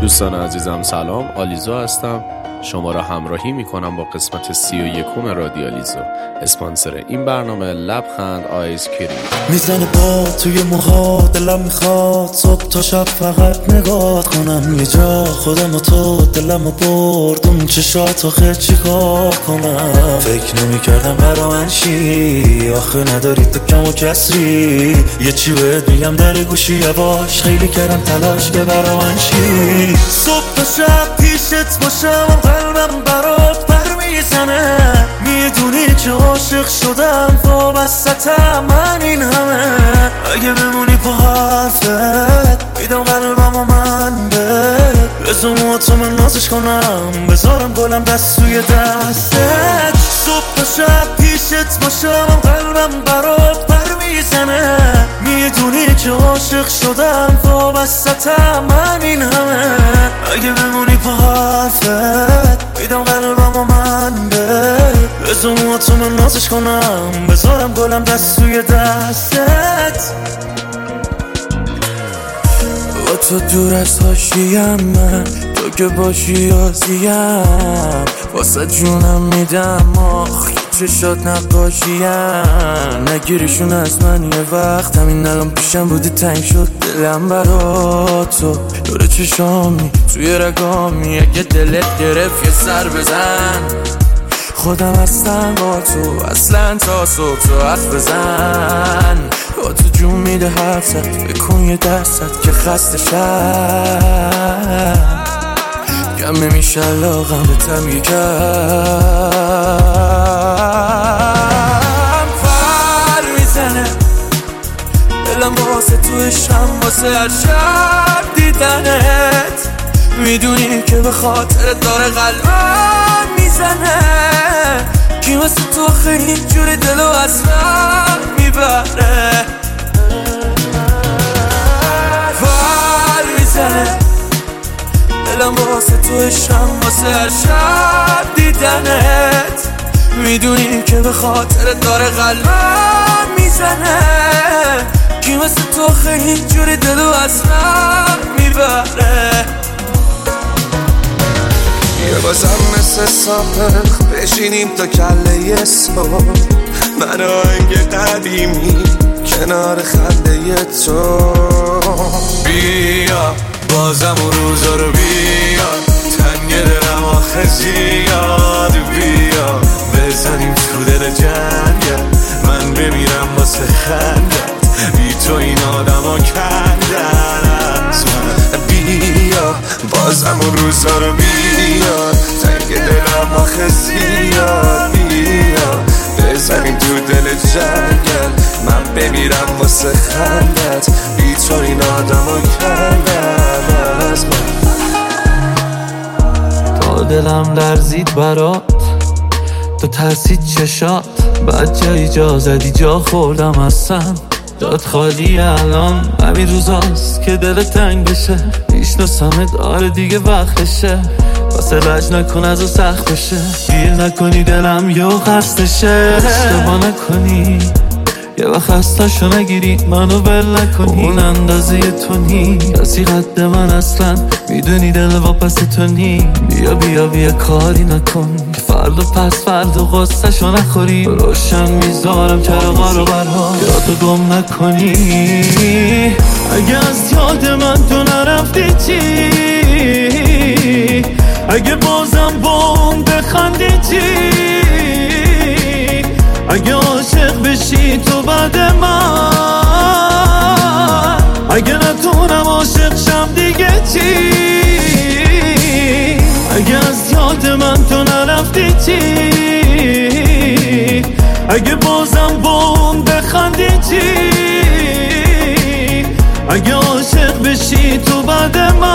دوستان عزیزم سلام، آلیزا هستم. شما را همراهی میکنم با قسمت 31 رادیالیزو. اسپانسر این برنامه لبخند آیس کریم. میزنه با توی موها، دلم میخواد صبح تا شب فقط نگاه کنم یه جا خودم و تو. دلم برد اون چشات آخه چی کار کنم. فکر نمیکردم برا من شی، آخه نداری تو کم و کسری. یه چی بهت میگم در گوشی یواش، خیلی کردم تلاش که برا من شی. صبح تا شب پیشت باشم، قلبم برات پر میزنه. میدونی که عاشق شدم وابستم من این همه. اگه بمونی پا حرفت میدم قلبم و من بزم تو من نازش کنم، بذارم گلم دست توی دستت. صبح تا شب پیشت باشم، قلبم برات پر میزنه. میدونی که عاشق شدم وابستم من این همه. اگه بمونی پا حرفت میدم قلبم و من بزم تو من نازش کنم، بذارم گلم دست توی دستت. با تو دور از حاشیم من، تو که باشی آزیم. واسه جونم میدم آخ چشات نقاشیم. نگیرشون از من یه وقت، همین الان پیشم بودی تنگ شد دلم برا تو. دور چشامی توی رگامی، اگه دلت گرفت یه سر بزن. خودم هستم با تو اصلا تا صبح تو حرف بزن. با تو جون میده حرفت، بکن یه درصد که خسته شد. کم نمیشه علاقم به تم یکم. پر میزنه دلم واسه تو عشقم، واسه هر شب دیدنت. میدونی که به خاطر داره قلبم میزنه. کی مثل تو خیلی جوری دلو از من میبره. پر میزنه دلم واسه تو عشقم، واسه هر شب دیدنت. میدونی که به خاطر داره قلبم میزنه. کی مثل تو خیلی جوری دلو از من میبره. یه بازم مثل سابق بشینیم تا کله صبح، من آهنگ قدیمی کنار خنده تو. بیا بازم اون روزا رو بیا، تنگ دلم آخه زیاد. بیا بزنیم تو دل جنگل، من بمیرم واسه خندت. بی تو این آدم ها کندن از من. بیا بازم اون روزا رو بیا، تنگ دلم آخه زیاد. بیا بزنیم تو دل جنگل، من بمیرم واسه خندت. بی تو این آدم ها کندن از من. تا دلم لرزید برات، تو ترسید چشات. بعد جایی جا زدی جا خوردم هستم. داد خالی الان همین روزاست که دل تنگ بشه. میشناسمت آره دیگه وقتشه، واسه لج نکن از و سخت بشه. گیر نکنی دلم یه خستشه. اشتباه نکنی یه وقت خستشو نگیری، منو ول نکنی. اون اندازه تو نی کسی قد من اصلا، میدونی دل واپس تو نی. بیا بیا بیا کاری نکن که فردا پس فردا غصه شو نخوری. روشن میذارم چراغا رو برها، یادو گم نکنی. اگه از یاد من تو نرفتی چی؟ اگه بازم با اون بخندی چی؟ اگه عاشق بشی تو بعد من، اگه نتونم عاشق شم دیگه چی؟ اگه از یاد من تو نرفتی چی؟ اگه بازم با اون بخندی چی؟ اگه عاشق بشی تو بعد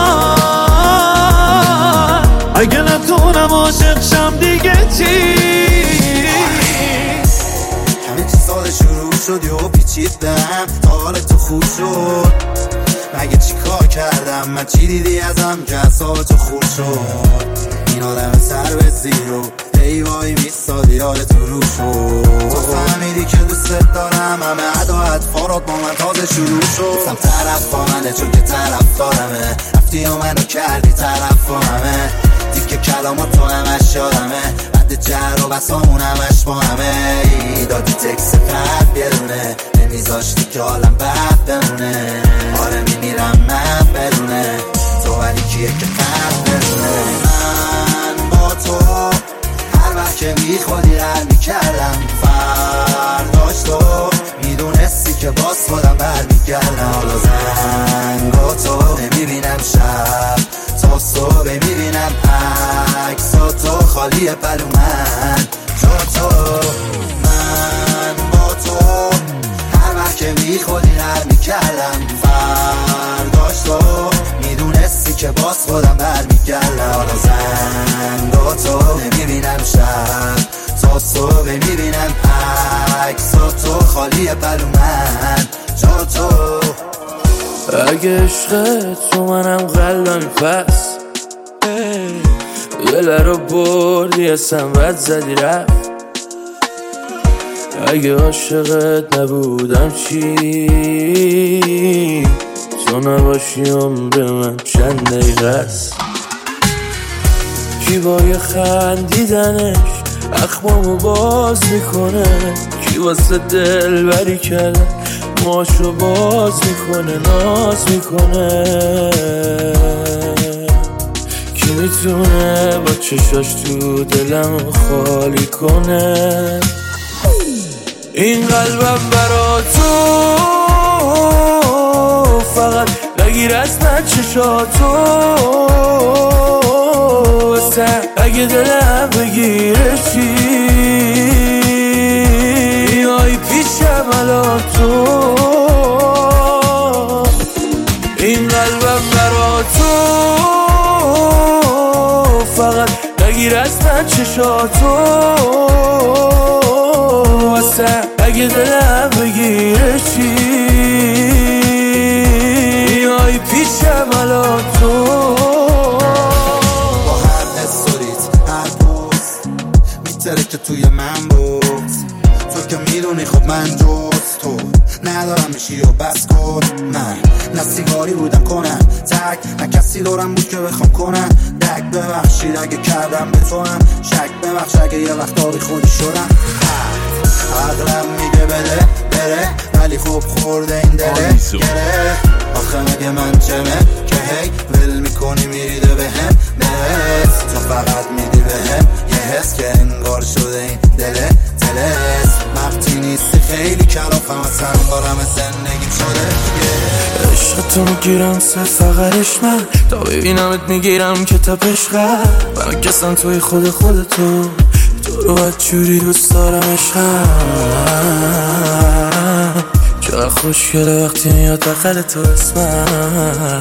من، اگه نتونم عاشق شم دیگه چی؟ شروع شد یه پیچیدم تا حال تو خوب شد. مگه چی کار کردم من، چی دیدی ازم که اصاب تو خوب شد؟ این آدم سر به زیرو ای وای میستادی یاد تو رو شد. تو فهمیدی که دوست دارم، همه ادا اطفارات با من تازه شروع شد. گفتم طرف با منه چون که طرف دارمه، رفتی و منو کردی طرف با همه. دیگه کلامات تو همش یادمه، بعد جر و بسامون همش با همه. دادی تکس قد بیرونه، نمیذاشتی که حالم بد بمونه. آره میمیرم من بدونه تو، ولی کیه که قد بدونه. من با تو هر وقت که میخوادی هر میکردم، فرداش تو میدونستی که باز خودم برمیگردم. حالا زنگا تو نمیبینم، شب تا صبح میبینم عکسا تو خالیه پلو من جا تو. من با تو هر وقت که میخوادی هر میکردم، فرداش تو میدونستی که باز خودم برمیگردم. حالا زنگا تو نمیبینم، شب تا صبح میبینم عکسا تو خالیه پلو من جا تو. اگه عشق تو منم قلبم پس دل رو بردی اصلا بد زدی رفت. اگه عاشقت نبودم چی، تو نباشی عمر من چند دقیقه است. کی با یه خندیدنش اخمامو باز میکنه، کی واسه دل بری کرده ماشو باز میکنه ناز میکنه. کی میتونه با چشاش تو دلم خالی کنه. این قلبم برا تو فقط نگیر از من چشاتو، اگه دلم بگیره چی، میای پیشم الان تو. این قلبم برا تو فقط نگیر از من چشاتو، اگه دلم بگیره چی، میای پیشم الان تو. که توی من بود تو که میدونی خب من جز تو ندارم میشی و بس کن. من نه سیگاری بودم کنم تک، نه کسی دارم بود که بخوام کنم دک. ببخشید اگه کردم به تو هم شک، ببخش اگه یه وقت آبی خودی شدم. عقلم میگه بده بره، ولی خوب خورده این دله گره. آخه مگه من چمه که هی ول میکنی میریده بهم نرس. تو فقط میدی بهم یه حس که انگار شده این دله تلس. وقتی نیستی خیلی کلافم اصلا بارم زندگیم شده. عشق تو میگیرم فقرش من، تا ببینمت میگیرم که تپش قد. من کسم توی خودتو، تو رو بدجوری دوست دارم عشقم. چقدر خوشگله وقتی میاد بغل تو اسمم.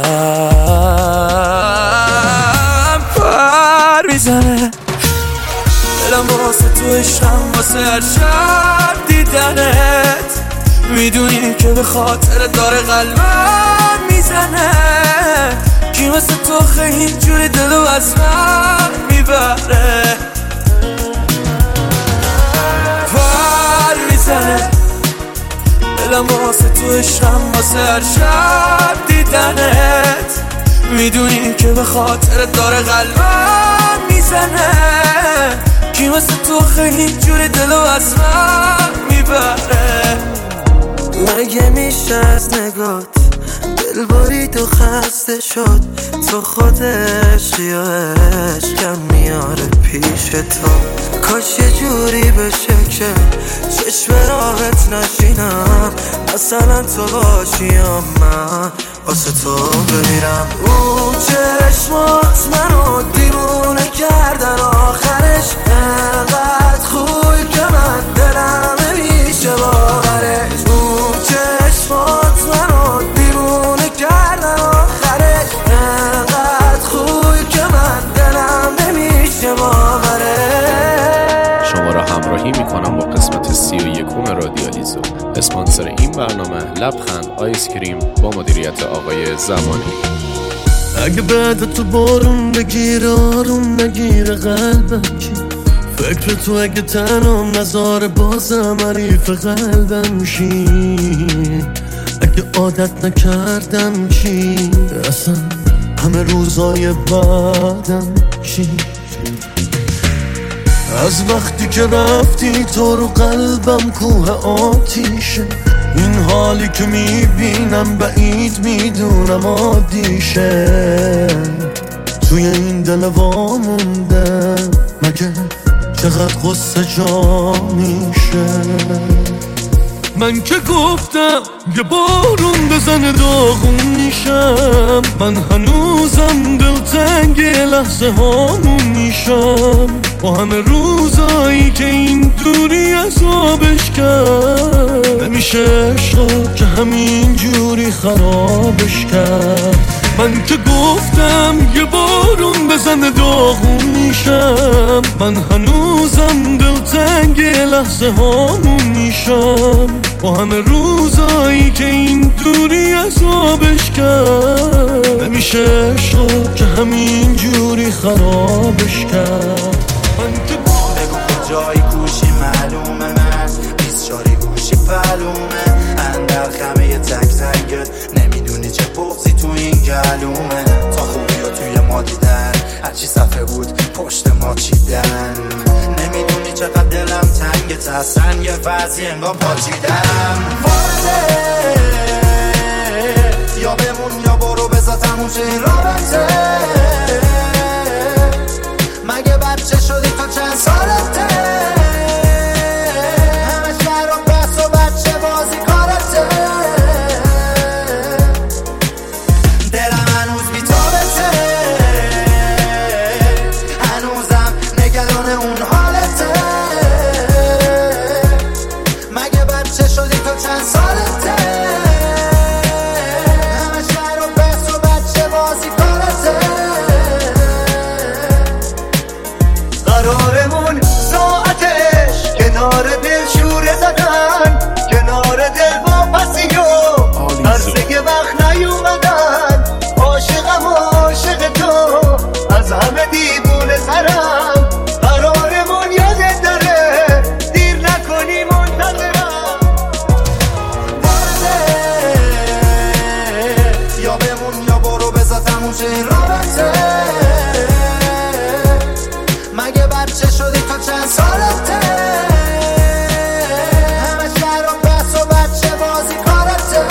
پر میزنه دلم واسه تو عشقم، واسه هر شب دیدنت. میدونی که به خاطر داره قلبم میزنه. کی مثل تو خیلی اینجوری دلو از من میبره. پر میزنه دلم واسه تو عشقم، واسه هر شب دیدنت. میدونی که به خاطر داره قلبم میزنه. کی مثل تو خیلی اینجوری دلو از من میبره. مگه میشه از نگات دل برید و خسته شد، تو خود عشقی و عشقم میاره پیش تو. کاش یه جوری بشه که چشم راحت نشینم، مثلا تو باشیم من واسه تو بمیرم. اون چشمات منو دیوونه کردن، آخرش انقدر خوبی که من دلم نمیشه باورش. اون چشمات منو دیوونه کردن، آخرش انقدر خوبی که من دلم نمیشه باورش. شما را همراهی میکنم با قسمت 31 رادیالیزو. اسپانسر این برنامه لبخند آیس کریم با مدیریت آقای زمانی. اگه بعد تو بارون بگیره آروم نگیره قلبم کی، فکر تو اگه تنم نذاره بازم حریف قلبم شی، اگه عادت نکردم چی، اصلا همه روزای بعدم چی. از وقتی که رفتی تو رو قلبم کوه آتیشه، این حالی که میبینم بعید میدونم عادیشه، توی این دل وامونده مگه چقدر غصه جا میشه. من که گفتم یه بارون بزنه داغون میشم، من هنوزم دلتنگ لحظه هامون میشم، با همه روزایی که این دوری عذابش کرد، نمیشه عشق که همین جوری خرابش کرد. من که گفتم یه بارون بزنه داغون میشم، من هنوزم دلتنگ لحظه هامون میشم، با همه روزایی که این دوری عذابش کرد، نمیشه عشق که همین جوری خرابش کرد. من که بگو کجایی کوشی معلومه، من 24 گوشی پلومه، اندر خمه تک تکت نمیدونی چه بغضی تو این گلومه، تا خوبی ها توی ما دیدن هرچی صفحه بود پشت ما چیدن، نمیدونی چقدر دلم تنگت از سنگ وضعی انگار پاچیدم. وارده یا بمون یا برو بذار تموم شه این رابطه، مگه بچه شدی تو چند سالته، همه شهر و بس و بچه بازی کارته، دلم هنوز بی‌تابته، هنوزم نگران اون حالته، مگه بچه شدی تو چند سالته، همه شهر و بس و بچه بازی کارته. قرارمون ساعتش کنار دل شوره زدن، کنار دل با پسی و عرصه وقت نیومدن، عاشقم عاشق تو از همه دیوونه سرم، قرارمون یادت داره دیر نکنی منتظرم. وارده یا بمون یا برو بذار تموم شه این رابطه، مگه بچه شدی تو چند سالته، همه شهر و بس و بچه بازی کارته.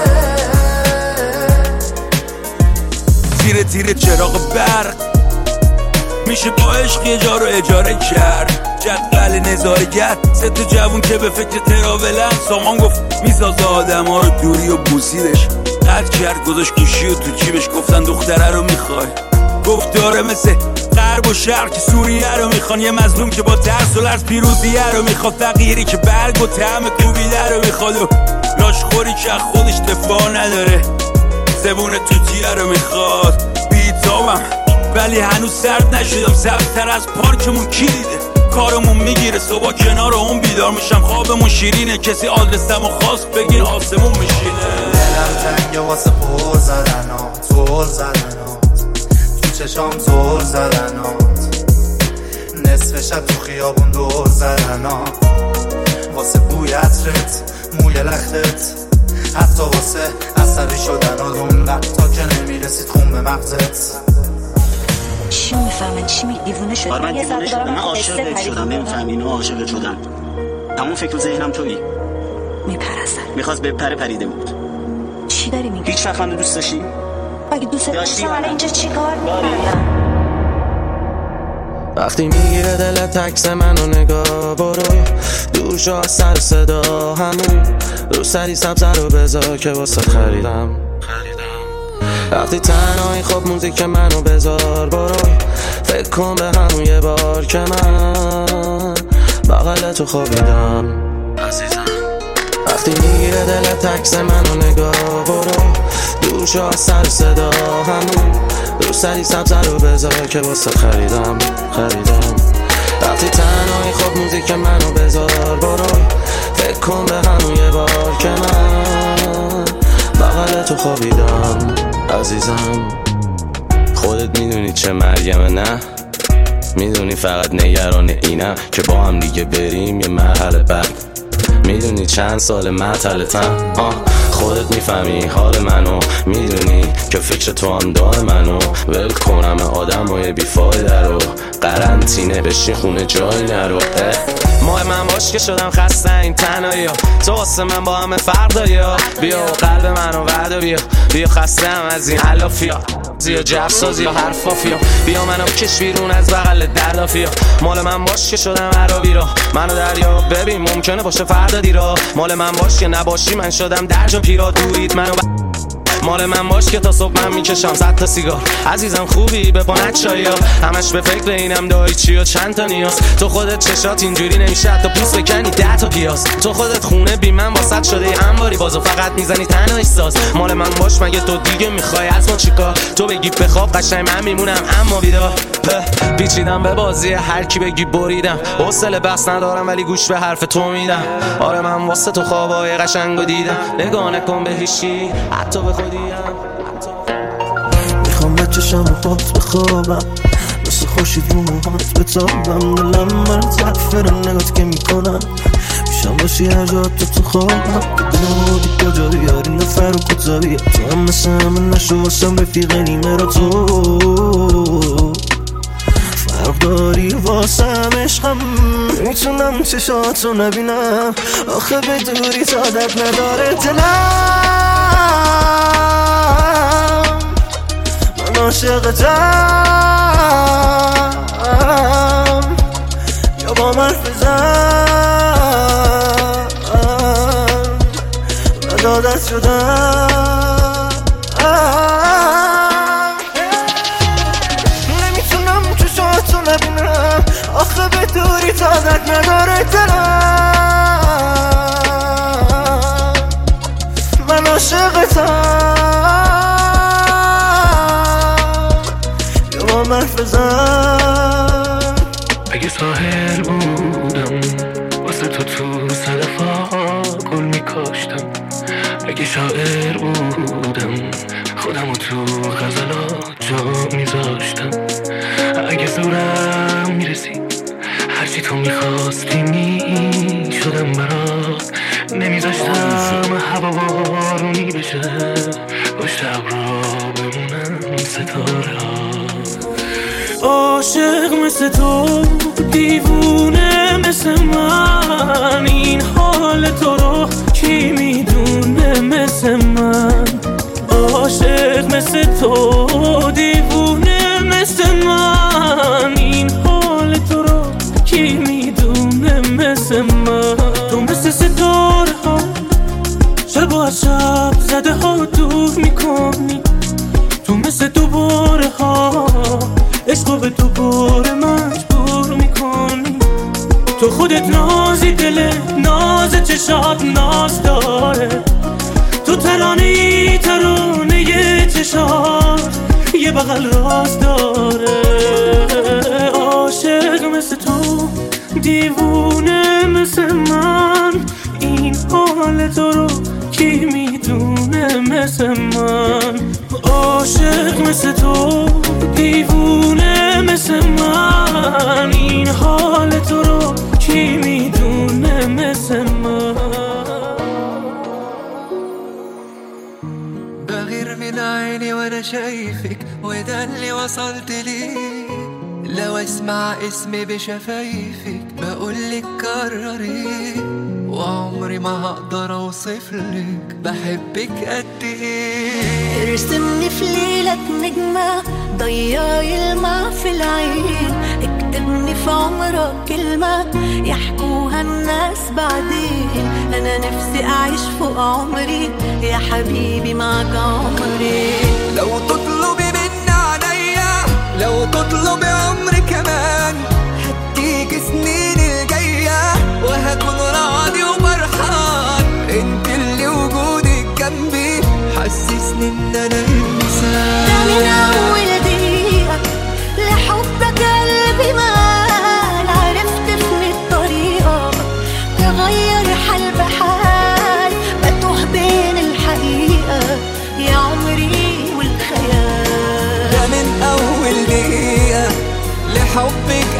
تیره تیره چراغ برق میشه با عشق یه جا رو اجاره کرد، جدول نظارگر سه تا جوون که به فکر تراولن، سامان گفت میسازه آدم ها رو دوری و بوسیدش، قد کرد گذاشت گوشی و تو جیبش، گفتن دختره رو میخوای، گفت داره مثل غرب و شرق که سوریه رو میخوان، یه مظلوم که با ترس و لرز پیروزیه رو میخواد، فقیری که برگ و طعم کوبیده رو میخواد، و لاشخوری که خودش دفاع نداره، زبون توتیه رو میخواد. بیتابم ولی هنوز سرد نشدم، سبزتر از پارکمون کی دیده، کارمون میگیره صبح کنار اون بیدار میشم، خوابمون شیرینه، کسی آدرسم و خواست بگیر آسمون میشینه. دلم تنگه واسه پر زدنات، زل زدنات تو چشام، زل زدنات نصف شب تو خیابون دور زدنات، واسه بوی عطرت موی لختت، حتی واسه عصبی شدن و اونقدر تا که نمیرسید خون به مغزت. چی میفهمن؟ چی دیوونه شد؟ من دیوونه شدم، من عاشقت شدم، نمیفهمی اینو عاشقت شدم، تمام فکر و ذهنم تویی. میپرستن میخواست بپره پریده بود. چی داری میگی؟ هیچ وقت منو دوست داشتی؟ اگه دوست داشتی اینجا چی کار می‌کردم؟ وقتی میگیره دل تکس منو نگاه، برو دور شو از سر صدا، همون رو سری سبزه رو بذار که واسه خریدم. وقتی تنهایی خب موزیک منو بذار، برو فکر کن به همون یه بار که من بغل تو خوابیدم عزیزم. وقتی میگیره دل تکس منو نگاه، برو دور شو از سر صدا، همون رو سری سبزه رو بذار که واسه خریدم. وقتی تنهایی خب موزیک منو بذار، برو فکر کن به همون یه بار که من بغل تو خوابیدم عزیزم. خودت میدونی چه مرگمه، نه میدونی فقط نگران اینم که با هم دیگه بریم یه مرحله بعد. میدونی چند سال معطلتم، خودت میفهمی حال منو، میدونی که فکر تو هم دار منو. ول کنم آدمای بیفایده رو، قرنطینه بشین خونه جایی نرو. ماه من باش که شدم خسته این تنهایی ها، تو واسه من با همه فرق داری ها. بیا و قلب منو وعده بیا خسته هم از این علافیا، یا جفسازی یا حرفافیا. بیا منو کش بیرون از بغل دردافیا. مال من باش که شدم عربی را، منو دریا ببین ممکنه باشه فردا دیرا. مال من باش که نباشی من شدم درجا پیرا. دورید منو مال من باش که تا صبح من میکشم 100 تا سیگار. عزیزم خوبی به پانت چایی ها، همش به فکر اینم دایی چی و چند تا نیاز. تو خودت چشات اینجوری نمیشه حتی پوست بکنی 10 تا پیاز. تو خودت خونه بی من واسط شده انباری، بازو فقط میزنی تنها احساس. مال من باش مگه تو دیگه میخوای از ما چیکار؟ تو بگی بخواب قشنگ من میمونم اما بیدار. پیچیدم به بازی هر کی بگی بریدم، حوصله بحث ندارم ولی گوش به حرف تو میدم. آره من واسه تو خوابای قشنگو دیدم، نگاه نکن به هیچی حتی به خودیم. میخوام بچشم و پات بخوابم، مثل خوشید رو موهات بتابم. دلم من تفره نگات که میکنم، میشم باشی هر جا تو خوابم. بدونم بودی کجا بیاری نفر و کتابی، تو هم مثل همه نشو واسم رفیق نیمه را. تو فرق داری واسم عشقم، میتونم چشاتو نبینم آخه به دوری تادت نداره دلم. من عاشقتم یا با من فزم من دادت شدم. نمیتونم چشاتو نبینم آخه به دوری تادت نداره دلم. من عاشقتم یا با من فزم. اگه ساحل بودم واسه تو صدفا گل میکاشتم. اگه شاعر بودم خودمو تو غزلات جا میذاشتم. اگه زورم میرسید هرچی تو میخواستی میشدم برات. نمیذاشتم هوا بارونی بشه، پشت ابرا بمونم ستاره ها. عاشق مثل تو دیوونه مثل من، این حال تو رو کی میدونه مثل من. عاشق مثل تو دیوونه مثل من، این حال تو رو کی میدونه مثل من. تو مثل ستاره ها شب و از شب زده ها دور میکنی. تو مثل دوباره ها عشقو به تو باره مجبور میکنی. تو خودت نازی دل ناز چشات ناز داره. تو ترانه چشات یه بغل راز داره. عاشق مثل تو دیوونه مثل من، این حال تو رو کی میدونه مثل من. عاشق مثل تو دیوونه مثل من، این حال تو رو کی میدونه مثل من. بغير من عيني وانا شايفك وده اللي وصلت ليه. لو اسمع اسمي بشفايفك بقولك كرري، وعمري ما هقدر اوصفلك بحبك قد ايه. ارسمني في ليلة نجمة ضيعي الماء في العين، اكتبني في عمرك كلمة يحكوها الناس بعدين. انا نفسي اعيش فوق عمري يا حبيبي معك عمري. لو تطلبي مني عليا، لو تطلبي عمري كمان، هديك سنين الجاية وهكون راضي وفرحان. انت اللي وجودك جنبي حسسني ان انا انسان. ده من اول دقيقة لحبك قلبي مال، عرفت في الطريقة تغير حال بحال، بتوه بين الحقيقة يا عمري والخيال. ده من اول دقيقة لحبك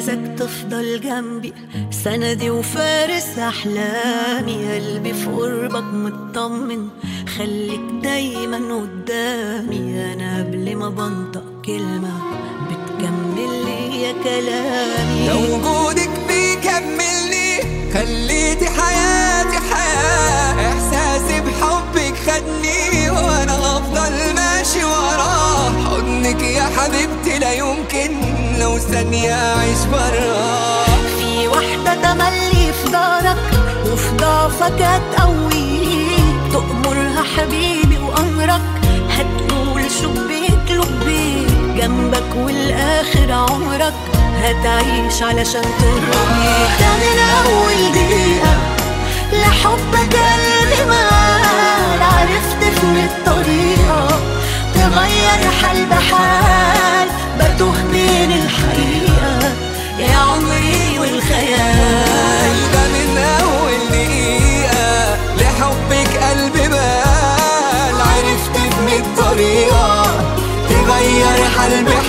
عايزك تفضل جنبي سندي وفارس أحلامي. قلبي في قربك مطمن خليك دايما قدامي. أنا قبل ما بنطق كلمة بتكمل لي يا كلامي. لو وجودك بيكملني خليتي حياتي حياة. إحساسي بحبك خدني وأنا هفضل ماشي وراه. حضنك يا حبيبتي لا يمكن لو ثانية أعيش براه. في واحدة تملي في دارك وفي ضعفك هتقويك. تأمرها حبيبي وأمرك هتقول شبيك لبيك. جنبك والآخر عمرك هتعيش علشان ترضيك. ده من أول دقيقة لحبك قلبي مال. عرفت في الطريقة تغير حال بحال. بتوه بين الحقيقة يا عمري والخيال. ده من أول دقيقة لحبك قلبي مال. عرفت في الطريقة تغير حال بحال.